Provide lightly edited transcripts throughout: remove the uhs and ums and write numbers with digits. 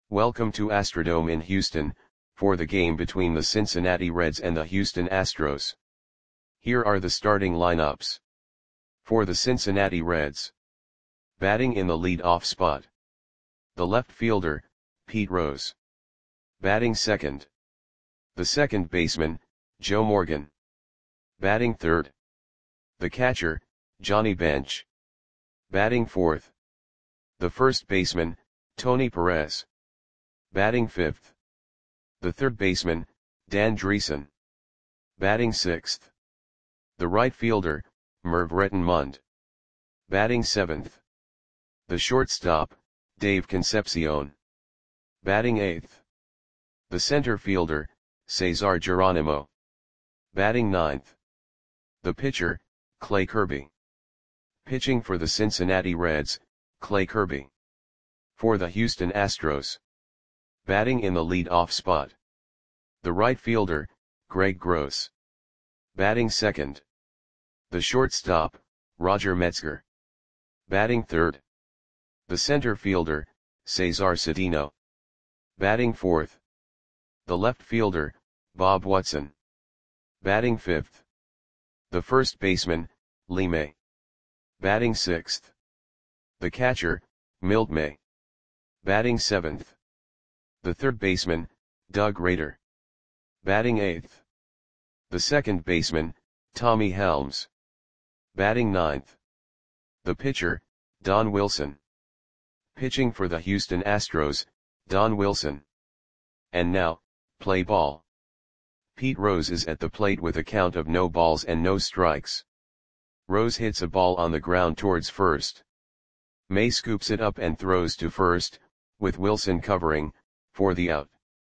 Welcome to Astrodome in Houston, for the game between the Cincinnati Reds and the Houston Astros. Here are the starting lineups. For the Cincinnati Reds. Batting in the lead-off spot. The left fielder, Pete Rose. Batting second. The second baseman, Joe Morgan. Batting third. The catcher, Johnny Bench. Batting fourth. The first baseman, Tony Perez. Batting fifth. The third baseman, Dan Driessen. Batting sixth. The right fielder, Merv Rettenmund. Batting seventh. The shortstop, Dave Concepcion. Batting eighth. The center fielder, Cesar Geronimo. Batting ninth. The pitcher, Clay Kirby. Pitching for the Cincinnati Reds, Clay Kirby. For the Houston Astros. Batting in the lead-off spot. The right fielder, Greg Gross. Batting second. The shortstop, Roger Metzger. Batting third. The center fielder, Cesar Cedeno. Batting fourth. The left fielder, Bob Watson. Batting fifth. The first baseman, Lee May. Batting sixth. The catcher, Milt May. Batting seventh. The third baseman, Doug Rader. Batting eighth. The second baseman, Tommy Helms. Batting ninth. The pitcher, Don Wilson. Pitching for the Houston Astros, Don Wilson. And now, play ball. Pete Rose is at the plate with a count of no balls and no strikes. Rose hits a ball on the ground towards first. May scoops it up and throws to first, with Wilson covering, for the out.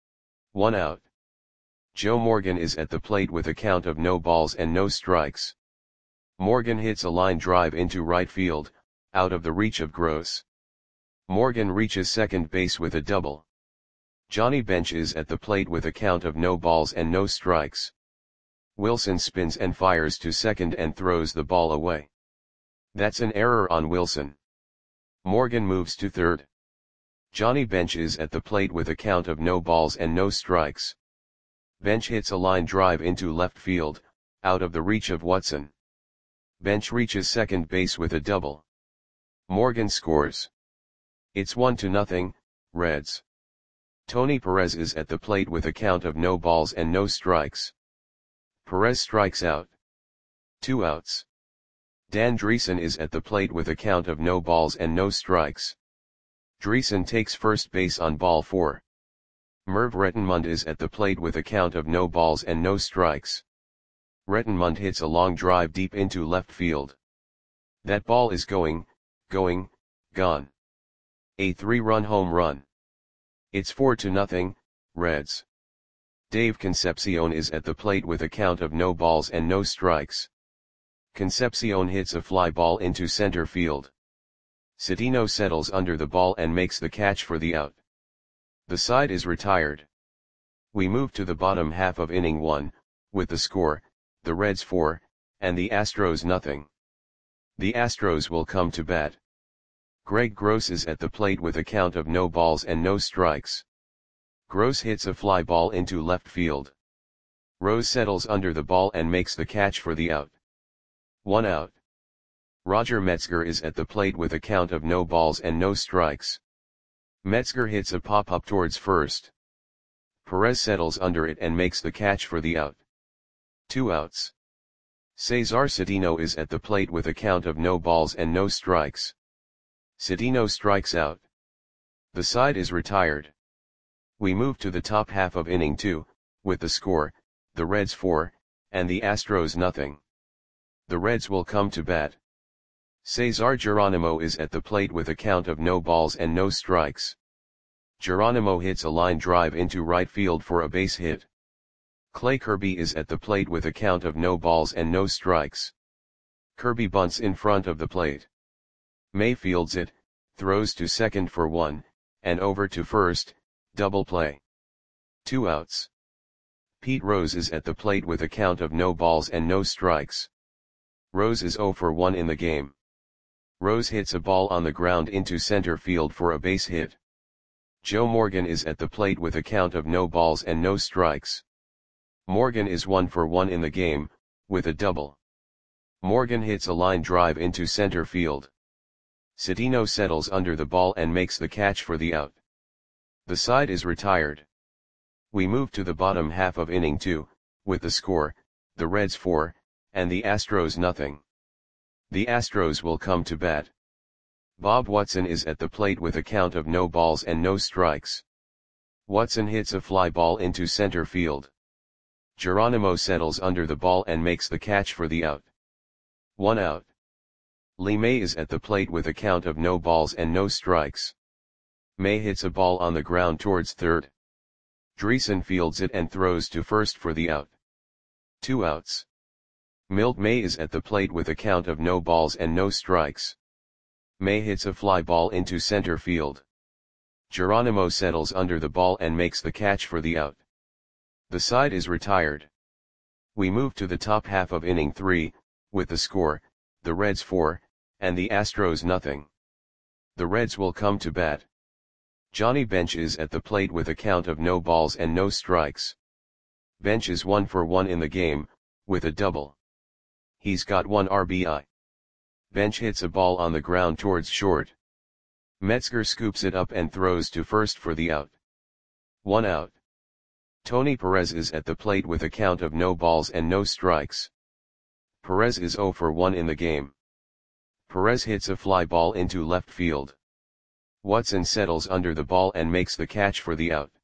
1 out. Joe Morgan is at the plate with a count of no balls and no strikes. Morgan hits a line drive into right field, out of the reach of Gross. Morgan reaches second base with a double. Johnny Bench is at the plate with a count of no balls and no strikes. Wilson spins and fires to second and throws the ball away. That's an error on Wilson. Morgan moves to third. Johnny Bench is at the plate with a count of no balls and no strikes. Bench hits a line drive into left field, out of the reach of Watson. Bench reaches second base with a double. Morgan scores. It's 1-0, Reds. Tony Perez is at the plate with a count of no balls and no strikes. Perez strikes out. 2 outs. Dan Driessen is at the plate with a count of no balls and no strikes. Driessen takes first base on ball 4. Merv Rettenmund is at the plate with a count of no balls and no strikes. Rettenmund hits a long drive deep into left field. That ball is gone. A 3-run home run. It's 4-0, Reds. Dave Concepcion is at the plate with a count of no balls and no strikes. Concepcion hits a fly ball into center field. Cedeno settles under the ball and makes the catch for the out. The side is retired. We move to the bottom half of inning 1, with the score, the Reds 4, and the Astros 0. The Astros will come to bat. Greg Gross is at the plate with a count of no balls and no strikes. Gross hits a fly ball into left field. Rose settles under the ball and makes the catch for the out. 1 out. Roger Metzger is at the plate with a count of no balls and no strikes. Metzger hits a pop-up towards first. Perez settles under it and makes the catch for the out. 2 outs. Cesar Cedeno is at the plate with a count of no balls and no strikes. Cedeno strikes out. The side is retired. We move to the top half of inning 2, with the score, the Reds 4, and the Astros 0. The Reds will come to bat. Cesar Geronimo is at the plate with a count of no balls and no strikes. Geronimo hits a line drive into right field for a base hit. Clay Kirby is at the plate with a count of no balls and no strikes. Kirby bunts in front of the plate. May fields it, throws to second for 1, and over to first, double play. 2 outs. Pete Rose is at the plate with a count of no balls and no strikes. Rose is 0 for 1 in the game. Rose hits a ball on the ground into center field for a base hit. Joe Morgan is at the plate with a count of no balls and no strikes. Morgan is 1 for 1 in the game, with a double. Morgan hits a line drive into center field. Citino settles under the ball and makes the catch for the out. The side is retired. We move to the bottom half of inning 2, with the score, the Reds 4, and the Astros nothing. The Astros will come to bat. Bob Watson is at the plate with a count of no balls and no strikes. Watson hits a fly ball into center field. Geronimo settles under the ball and makes the catch for the out. 1 out. Lee May is at the plate with a count of no balls and no strikes. May hits a ball on the ground towards third. Dreesen fields it and throws to first for the out. 2 outs. Milt May is at the plate with a count of no balls and no strikes. May hits a fly ball into center field. Geronimo settles under the ball and makes the catch for the out. The side is retired. We move to the top half of inning 3, with the score, the Reds 4, and the Astros nothing. The Reds will come to bat. Johnny Bench is at the plate with a count of no balls and no strikes. Bench is 1 for 1 in the game, with a double. He's got 1 RBI. Bench hits a ball on the ground towards short. Metzger scoops it up and throws to first for the out. 1 out. Tony Perez is at the plate with a count of no balls and no strikes. Perez is 0 for 1 in the game. Perez hits a fly ball into left field. Watson settles under the ball and makes the catch for the out.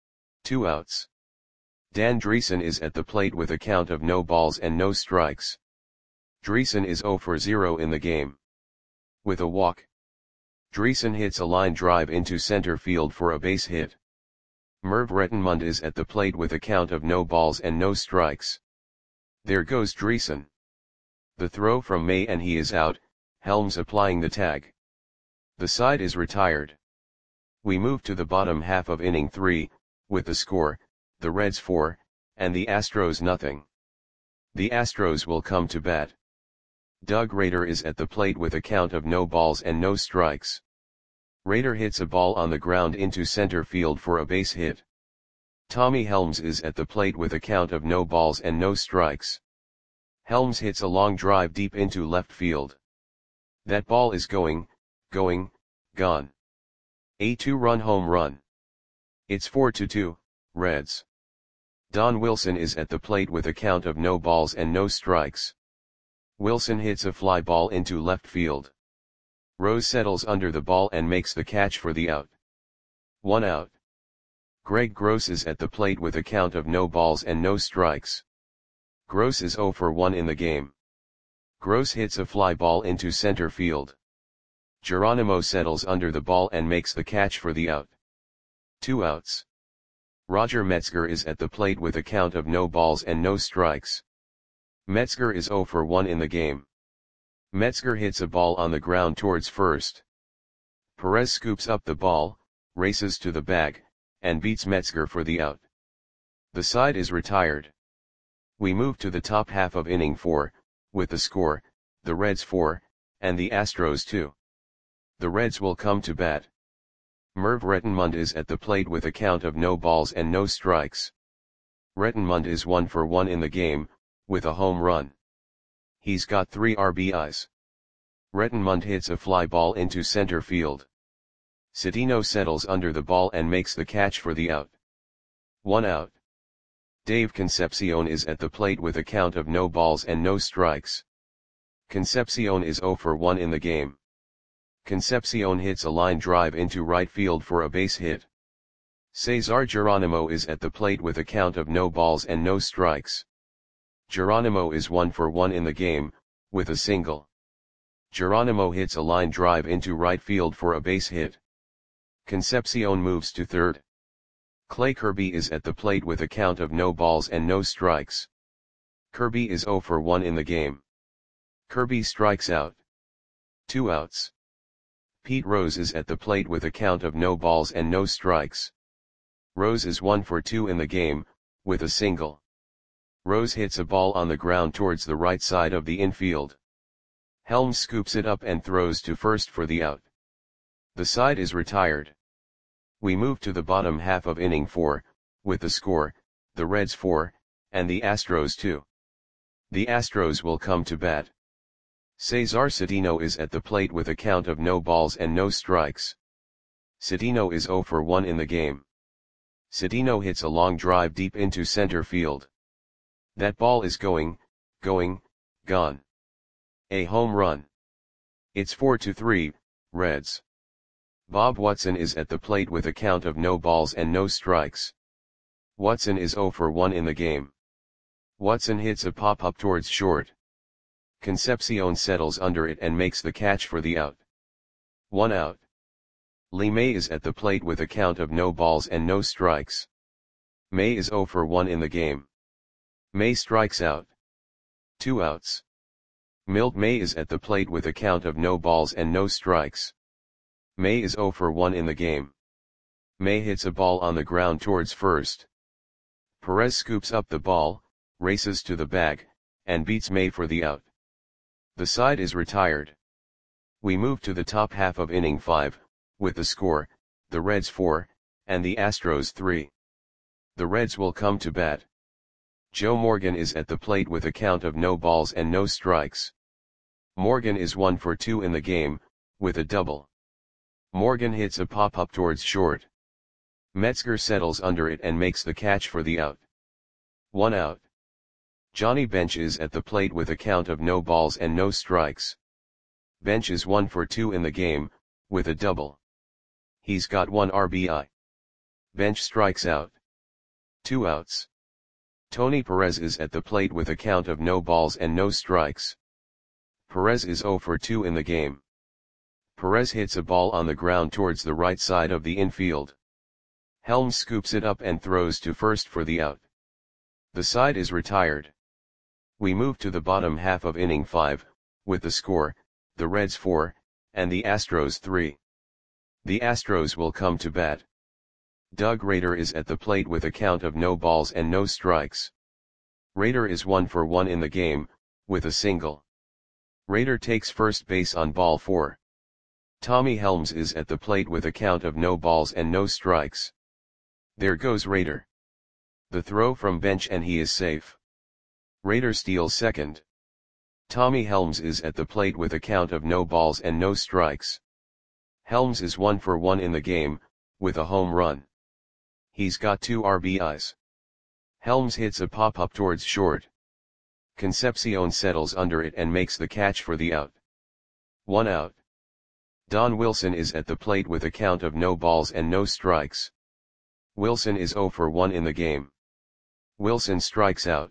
2 outs. Dan Dreesen is at the plate with a count of no balls and no strikes. Dreesen is 0 for 0 in the game. With a walk. Dreesen hits a line drive into center field for a base hit. Merv Rettenmund is at the plate with a count of no balls and no strikes. There goes Dreesen. The throw from May and he is out, Helms applying the tag. The side is retired. We move to the bottom half of inning 3, with the score, the Reds 4, and the Astros nothing. The Astros will come to bat. Doug Rader is at the plate with a count of no balls and no strikes. Rader hits a ball on the ground into center field for a base hit. Tommy Helms is at the plate with a count of no balls and no strikes. Helms hits a long drive deep into left field. That ball is gone. A 2-run home run. It's 4-2, Reds. Don Wilson is at the plate with a count of no balls and no strikes. Wilson hits a fly ball into left field. Rose settles under the ball and makes the catch for the out. 1 out. Greg Gross is at the plate with a count of no balls and no strikes. Gross is 0 for 1 in the game. Gross hits a fly ball into center field. Geronimo settles under the ball and makes the catch for the out. 2 outs. Roger Metzger is at the plate with a count of no balls and no strikes. Metzger is 0 for 1 in the game. Metzger hits a ball on the ground towards first. Perez scoops up the ball, races to the bag, and beats Metzger for the out. The side is retired. We move to the top half of inning 4, with the score, the Reds 4, and the Astros 2. The Reds will come to bat. Merv Rettenmund is at the plate with a count of no balls and no strikes. Rettenmund is 1 for 1 in the game, with a home run. He's got 3 RBIs. Rettenmund hits a fly ball into center field. Citino settles under the ball and makes the catch for the out. 1 out. Dave Concepcion is at the plate with a count of no balls and no strikes. Concepcion is 0 for 1 in the game. Concepcion hits a line drive into right field for a base hit. Cesar Geronimo is at the plate with a count of no balls and no strikes. Geronimo is 1 for 1 in the game, with a single. Geronimo hits a line drive into right field for a base hit. Concepcion moves to third. Clay Kirby is at the plate with a count of no balls and no strikes. Kirby is 0 for 1 in the game. Kirby strikes out. 2 outs. Pete Rose is at the plate with a count of no balls and no strikes. Rose is 1 for 2 in the game, with a single. Rose hits a ball on the ground towards the right side of the infield. Helms scoops it up and throws to first for the out. The side is retired. We move to the bottom half of inning 4, with the score, the Reds 4, and the Astros 2. The Astros will come to bat. Cesar Cedeno is at the plate with a count of no balls and no strikes. Cedeno is 0 for 1 in the game. Cedeno hits a long drive deep into center field. That ball is gone. A home run. It's 4-3, Reds. Bob Watson is at the plate with a count of no balls and no strikes. Watson is 0 for 1 in the game. Watson hits a pop-up towards short. Concepcion settles under it and makes the catch for the out. 1 out. Lee May is at the plate with a count of no balls and no strikes. May is 0 for 1 in the game. May strikes out. 2 outs. Milt May is at the plate with a count of no balls and no strikes. May is 0 for 1 in the game. May hits a ball on the ground towards first. Perez scoops up the ball, races to the bag, and beats May for the out. The side is retired. We move to the top half of inning 5, with the score, the Reds 4, and the Astros 3. The Reds will come to bat. Joe Morgan is at the plate with a count of no balls and no strikes. Morgan is 1 for 2 in the game, with a double. Morgan hits a pop-up towards short. Metzger settles under it and makes the catch for the out. 1 out. Johnny Bench is at the plate with a count of no balls and no strikes. Bench is 1 for 2 in the game, with a double. He's got 1 RBI. Bench strikes out. 2 outs. Tony Perez is at the plate with a count of no balls and no strikes. Perez is 0 for 2 in the game. Perez hits a ball on the ground towards the right side of the infield. Helms scoops it up and throws to first for the out. The side is retired. We move to the bottom half of inning 5, with the score, the Reds 4, and the Astros 3. The Astros will come to bat. Doug Rader is at the plate with a count of no balls and no strikes. Rader is 1 for 1 in the game, with a single. Rader takes first base on ball 4. Tommy Helms is at the plate with a count of no balls and no strikes. There goes Rader. The throw from Bench and he is safe. Rader steals second. Tommy Helms is at the plate with a count of no balls and no strikes. Helms is 1 for 1 in the game, with a home run. He's got 2 RBIs. Helms hits a pop-up towards short. Concepcion settles under it and makes the catch for the out. 1 out. Don Wilson is at the plate with a count of no balls and no strikes. Wilson is 0 for 1 in the game. Wilson strikes out.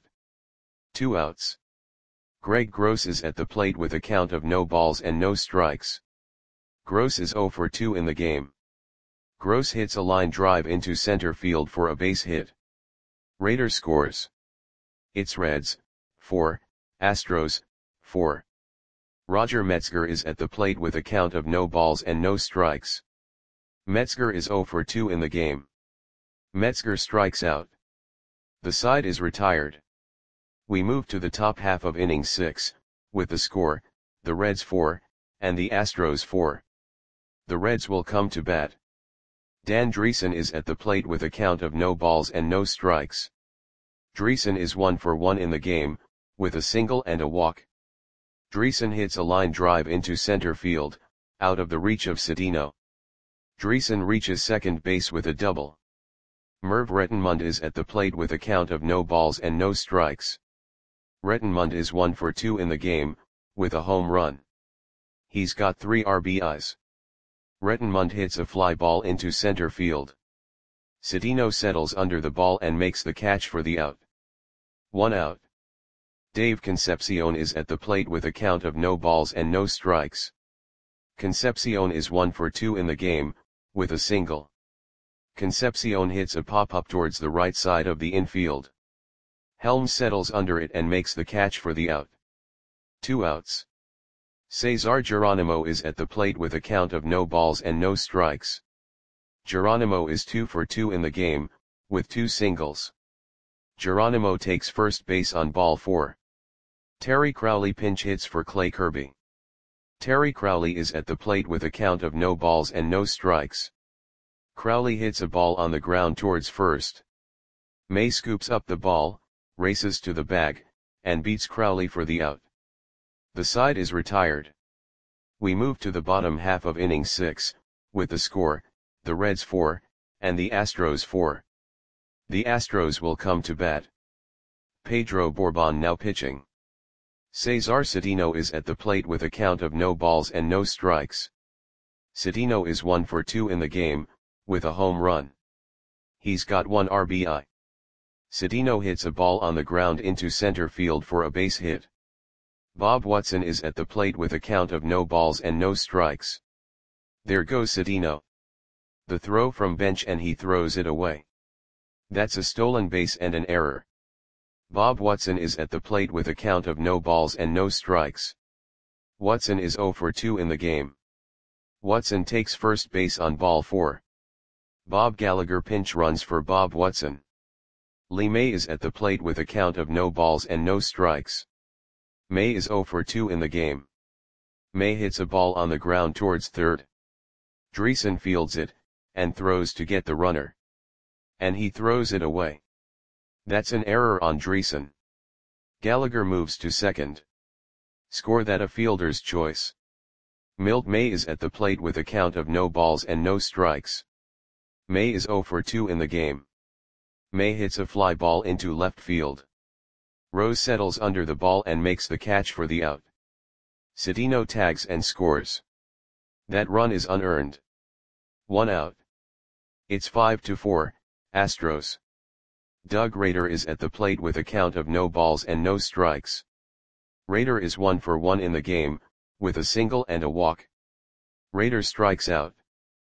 2 outs. Greg Gross is at the plate with a count of no balls and no strikes. Gross is 0 for 2 in the game. Gross hits a line drive into center field for a base hit. Rader scores. It's Reds 4, Astros 4. Roger Metzger is at the plate with a count of no balls and no strikes. Metzger is 0 for 2 in the game. Metzger strikes out. The side is retired. We move to the top half of inning 6, with the score, the Reds 4, and the Astros 4. The Reds will come to bat. Dan Dreesen is at the plate with a count of no balls and no strikes. Dreesen is 1 for 1 in the game, with a single and a walk. Dreesen hits a line drive into center field, out of the reach of Cedeno. Dreesen reaches second base with a double. Merv Rettenmund is at the plate with a count of no balls and no strikes. Rettenmund is 1 for 2 in the game, with a home run. He's got 3 RBIs. Rettenmund hits a fly ball into center field. Cedeno settles under the ball and makes the catch for the out. 1 out. Dave Concepcion is at the plate with a count of no balls and no strikes. Concepcion is 1 for 2 in the game, with a single. Concepcion hits a pop-up towards the right side of the infield. Helms settles under it and makes the catch for the out. 2 outs. Cesar Geronimo is at the plate with a count of no balls and no strikes. Geronimo is 2 for 2 in the game, with 2 singles. Geronimo takes first base on ball 4. Terry Crowley pinch hits for Clay Kirby. Terry Crowley is at the plate with a count of no balls and no strikes. Crowley hits a ball on the ground towards first. May scoops up the ball, races to the bag, and beats Crowley for the out. The side is retired. We move to the bottom half of inning 6, with the score, the Reds 4, and the Astros 4. The Astros will come to bat. Pedro Borbon now pitching. Cesar Cedeno is at the plate with a count of no balls and no strikes. Cedeno is 1 for 2 in the game, with a home run. He's got 1 RBI. Cedeno hits a ball on the ground into center field for a base hit. Bob Watson is at the plate with a count of no balls and no strikes. There goes Cedeno. The throw from bench and he throws it away. That's a stolen base and an error. Bob Watson is at the plate with a count of no balls and no strikes. Watson is 0 for 2 in the game. Watson takes first base on ball 4. Bob Gallagher pinch runs for Bob Watson. Lee May is at the plate with a count of no balls and no strikes. May is 0 for 2 in the game. May hits a ball on the ground towards third. Dreesen fields it, and throws to get the runner. And he throws it away. That's an error on Dreesen. Gallagher moves to second. Score that a fielder's choice. Milt May is at the plate with a count of no balls and no strikes. May is 0 for 2 in the game. May hits a fly ball into left field. Rose settles under the ball and makes the catch for the out. Cedeno tags and scores. That run is unearned. 1 out. It's 5-4, Astros. Doug Rader is at the plate with a count of no balls and no strikes. Rader is 1 for 1 in the game, with a single and a walk. Rader strikes out.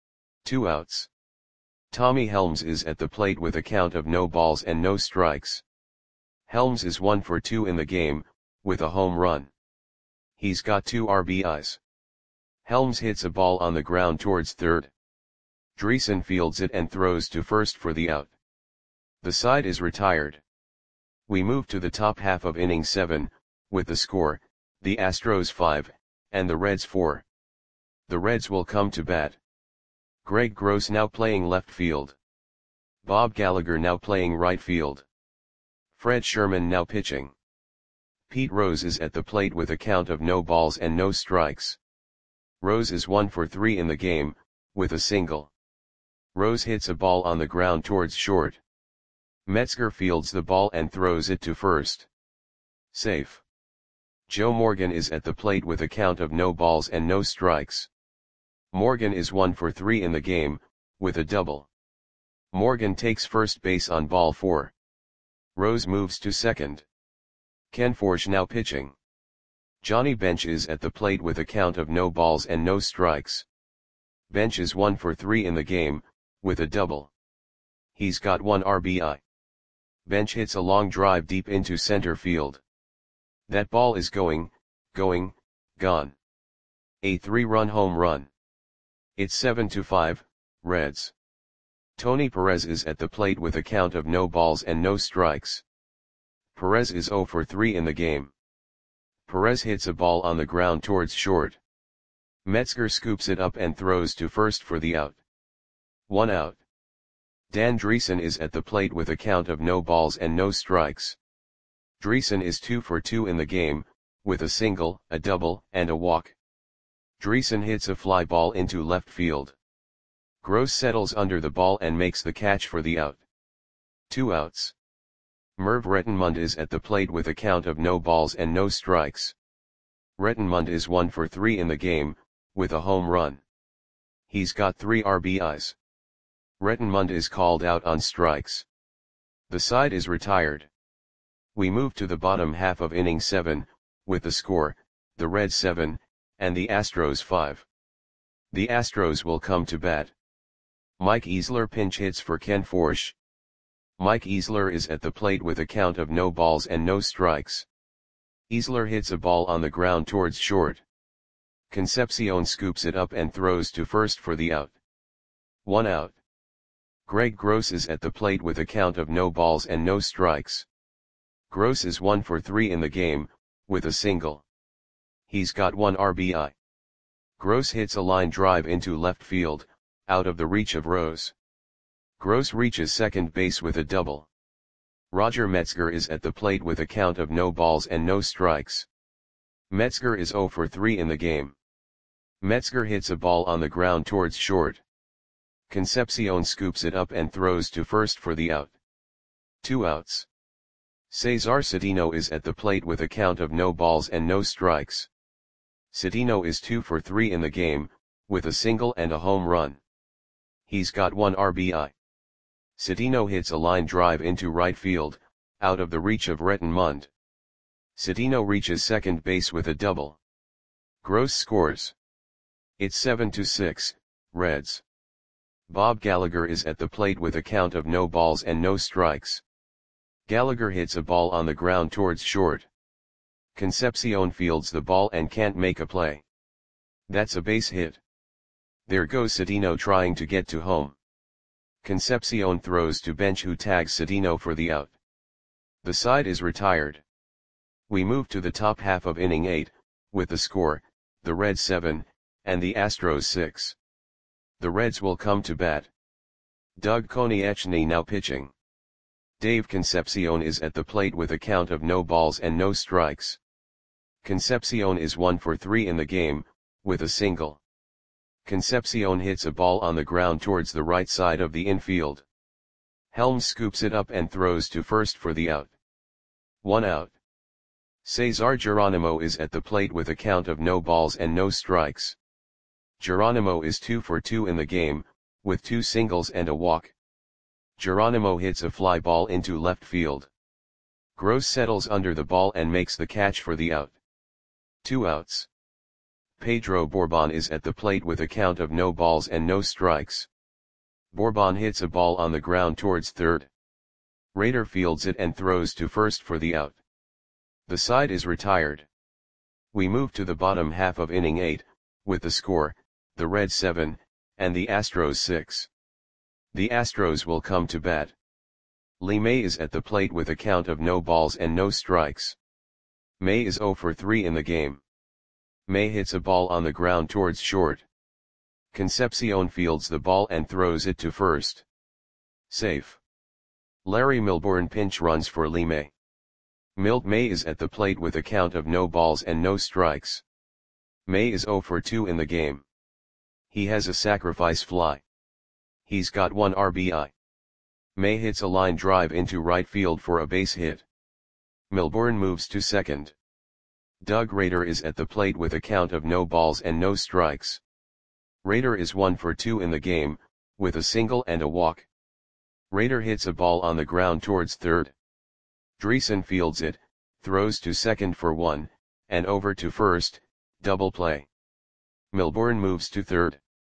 2 outs. Tommy Helms is at the plate with a count of no balls and no strikes. Helms is 1 for 2 in the game, with a home run. He's got 2 RBIs. Helms hits a ball on the ground towards third. Dreesen fields it and throws to first for the out. The side is retired. We move to the top half of inning 7, with the score, the Astros 5, and the Reds 4. The Reds will come to bat. Greg Gross now playing left field. Bob Gallagher now playing right field. Fred Sherman now pitching. Pete Rose is at the plate with a count of no balls and no strikes. Rose is 1 for 3 in the game, with a single. Rose hits a ball on the ground towards short. Metzger fields the ball and throws it to first. Safe. Joe Morgan is at the plate with a count of no balls and no strikes. Morgan is 1 for 3 in the game, with a double. Morgan takes first base on ball 4. Rose moves to second. Ken Forsch now pitching. Johnny Bench is at the plate with a count of no balls and no strikes. Bench is 1 for 3 in the game, with a double. He's got 1 RBI. Bench hits a long drive deep into center field. That ball is gone. A 3-run home run. It's 7-5, Reds. Tony Perez is at the plate with a count of no balls and no strikes. Perez is 0 for 3 in the game. Perez hits a ball on the ground towards short. Metzger scoops it up and throws to first for the out. 1 out. Dan Dreesen is at the plate with a count of no balls and no strikes. Dreesen is 2 for 2 in the game, with a single, a double, and a walk. Dreesen hits a fly ball into left field. Gross settles under the ball and makes the catch for the out. 2 outs. Merv Rettenmund is at the plate with a count of no balls and no strikes. Rettenmund is 1 for 3 in the game, with a home run. He's got 3 RBIs. Rettenmund is called out on strikes. The side is retired. We move to the bottom half of inning 7, with the score, the Reds 7, and the Astros 5. The Astros will come to bat. Mike Easler pinch hits for Ken Forsch. Mike Easler is at the plate with a count of no balls and no strikes. Easler hits a ball on the ground towards short. Concepcion scoops it up and throws to first for the out. 1 out. Greg Gross is at the plate with a count of no balls and no strikes. Gross is 1 for 3 in the game, with a single. He's got 1 RBI. Gross hits a line drive into left field, out of the reach of Rose. Gross reaches second base with a double. Roger Metzger is at the plate with a count of no balls and no strikes. Metzger is 0 for 3 in the game. Metzger hits a ball on the ground towards short. Concepcion scoops it up and throws to first for the out. 2 outs. Cesar Cedeno is at the plate with a count of no balls and no strikes. Cedeno is 2 for 3 in the game, with a single and a home run. He's got 1 RBI. Cedeno hits a line drive into right field, out of the reach of Retton Mund. Cedeno reaches second base with a double. Gross scores. It's 7-6, Reds. Bob Gallagher is at the plate with a count of no balls and no strikes. Gallagher hits a ball on the ground towards short. Concepcion fields the ball and can't make a play. That's a base hit. There goes Cedeno trying to get to home. Concepcion throws to bench who tags Cedeno for the out. The side is retired. We move to the top half of inning 8, with the score, the Reds 7, and the Astros 6. The Reds will come to bat. Doug Konieczny now pitching. Dave Concepcion is at the plate with a count of no balls and no strikes. Concepcion is 1 for 3 in the game, with a single. Concepcion hits a ball on the ground towards the right side of the infield. Helms scoops it up and throws to first for the out. 1 out. Cesar Geronimo is at the plate with a count of no balls and no strikes. Geronimo is 2 for 2 in the game, with 2 singles and a walk. Geronimo hits a fly ball into left field. Gross settles under the ball and makes the catch for the out. 2 outs. Pedro Bourbon is at the plate with a count of no balls and no strikes. Bourbon hits a ball on the ground towards third. Rader fields it and throws to first for the out. The side is retired. We move to the bottom half of inning 8, with the score, the Reds 7, and the Astros 6. The Astros will come to bat. Lee May is at the plate with a count of no balls and no strikes. May is 0 for 3 in the game. May hits a ball on the ground towards short. Concepcion fields the ball and throws it to first. Safe. Larry Milbourne pinch runs for Lee May. Milt May is at the plate with a count of no balls and no strikes. May is 0 for 2 in the game. He has a sacrifice fly. He's got 1 RBI. May hits a line drive into right field for a base hit. Milbourne moves to second. Doug Rader is at the plate with a count of no balls and no strikes. Rader is 1 for 2 in the game, with a single and a walk. Rader hits a ball on the ground towards third. Dreesen fields it, throws to second for 1, and over to first, double play. Milbourne moves to third.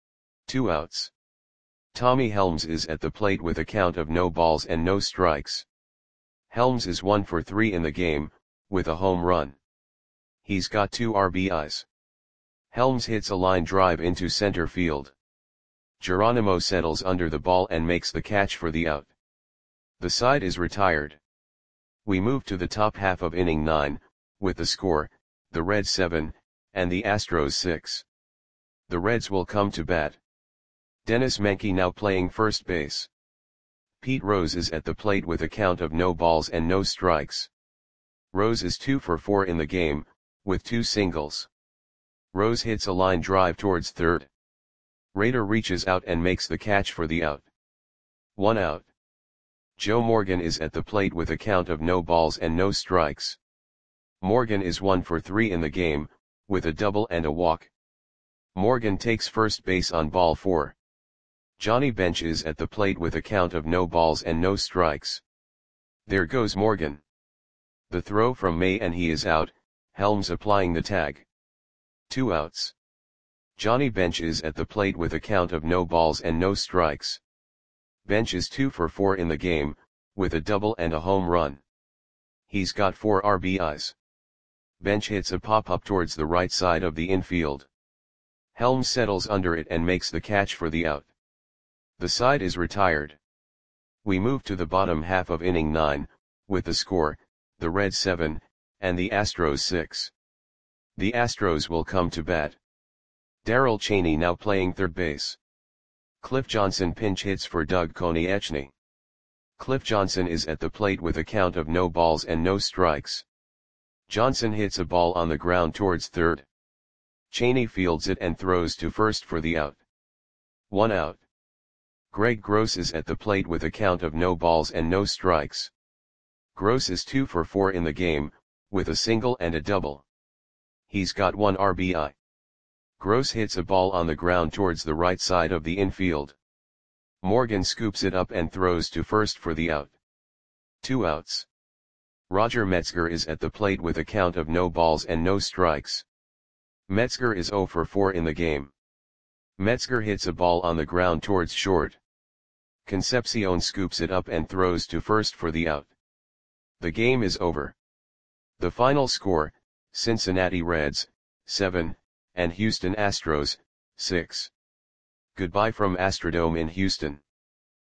2 outs. Tommy Helms is at the plate with a count of no balls and no strikes. Helms is 1 for 3 in the game, with a home run. He's got 2 RBIs. Helms hits a line drive into center field. Geronimo settles under the ball and makes the catch for the out. The side is retired. We move to the top half of inning 9, with the score, the Reds 7, and the Astros 6. The Reds will come to bat. Dennis Menke now playing first base. Pete Rose is at the plate with a count of no balls and no strikes. Rose is 2 for 4 in the game, with 2 singles. Rose hits a line drive towards third. Rader reaches out and makes the catch for the out. 1 out. Joe Morgan is at the plate with a count of no balls and no strikes. Morgan is 1 for 3 in the game, with a double and a walk. Morgan takes first base on ball 4. Johnny Bench is at the plate with a count of no balls and no strikes. There goes Morgan. The throw from May and he is out, Helms applying the tag. 2 outs. Johnny Bench is at the plate with a count of no balls and no strikes. Bench is 2 for 4 in the game, with a double and a home run. He's got 4 RBIs. Bench hits a pop-up towards the right side of the infield. Helms settles under it and makes the catch for the out. The side is retired. We move to the bottom half of inning 9, with the score, the Reds 7, and the Astros 6. The Astros will come to bat. Darrell Chaney now playing third base. Cliff Johnson pinch hits for Doug Konieczny. Cliff Johnson is at the plate with a count of no balls and no strikes. Johnson hits a ball on the ground towards third. Cheney fields it and throws to first for the out. 1 out. Greg Gross is at the plate with a count of no balls and no strikes. Gross is 2 for 4 in the game, with a single and a double. He's got 1 RBI. Gross hits a ball on the ground towards the right side of the infield. Morgan scoops it up and throws to first for the out. 2 outs. Roger Metzger is at the plate with a count of no balls and no strikes. Metzger is 0 for 4 in the game. Metzger hits a ball on the ground towards short. Concepcion scoops it up and throws to first for the out. The game is over. The final score, Cincinnati Reds, 7, and Houston Astros, 6. Goodbye from Astrodome in Houston.